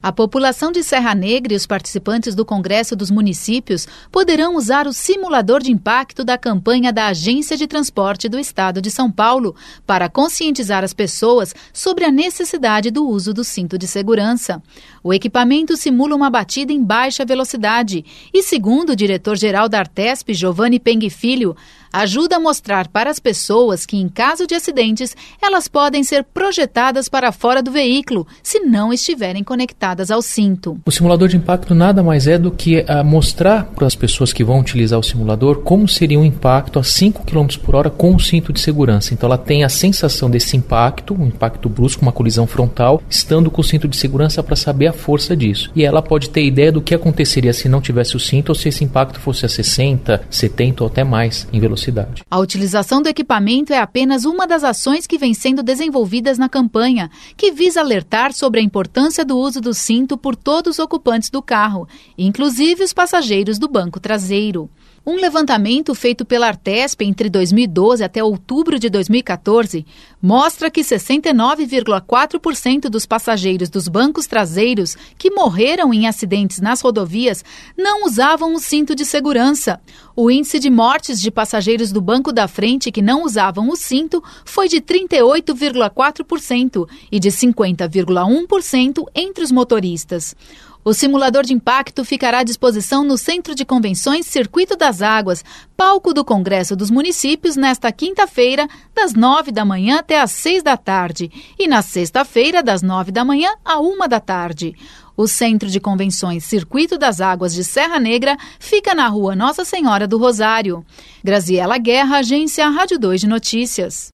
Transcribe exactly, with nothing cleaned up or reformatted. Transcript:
A população de Serra Negra e os participantes do Congresso dos Municípios poderão usar o simulador de impacto da campanha da Agência de Transporte do Estado de São Paulo para conscientizar as pessoas sobre a necessidade do uso do cinto de segurança. O equipamento simula uma batida em baixa velocidade e, segundo o diretor-geral da Artesp, Giovanni Penghi Filho, ajuda a mostrar para as pessoas que, em caso de acidentes, elas podem ser projetadas para fora do veículo se não estiverem conectadas ao cinto. O simulador de impacto nada mais é do que uh, mostrar para as pessoas que vão utilizar o simulador como seria um impacto a cinco quilômetros por hora com o cinto de segurança. Então ela tem a sensação desse impacto, um impacto brusco, uma colisão frontal, estando com o cinto de segurança para saber a força disso. E ela pode ter ideia do que aconteceria se não tivesse o cinto ou se esse impacto fosse a sessenta, setenta ou até mais em velocidade. A utilização do equipamento é apenas uma das ações que vem sendo desenvolvidas na campanha, que visa alertar sobre a importância do uso do cinto por todos os ocupantes do carro, inclusive os passageiros do banco traseiro. Um levantamento feito pela Artesp entre dois mil e doze até outubro de dois mil e quatorze mostra que sessenta e nove vírgula quatro por cento dos passageiros dos bancos traseiros que morreram em acidentes nas rodovias não usavam o cinto de segurança. O índice de mortes de passageiros do banco da frente que não usavam o cinto foi de trinta e oito vírgula quatro por cento e de cinquenta vírgula um por cento entre os motoristas. O simulador de impacto ficará à disposição no Centro de Convenções Circuito das Águas, palco do Congresso dos Municípios, nesta quinta-feira, das nove da manhã até às seis da tarde, e na sexta-feira, das nove da manhã à uma da tarde. O Centro de Convenções Circuito das Águas de Serra Negra fica na rua Nossa Senhora do Rosário. Graziela Guerra, Agência Rádio dois de Notícias.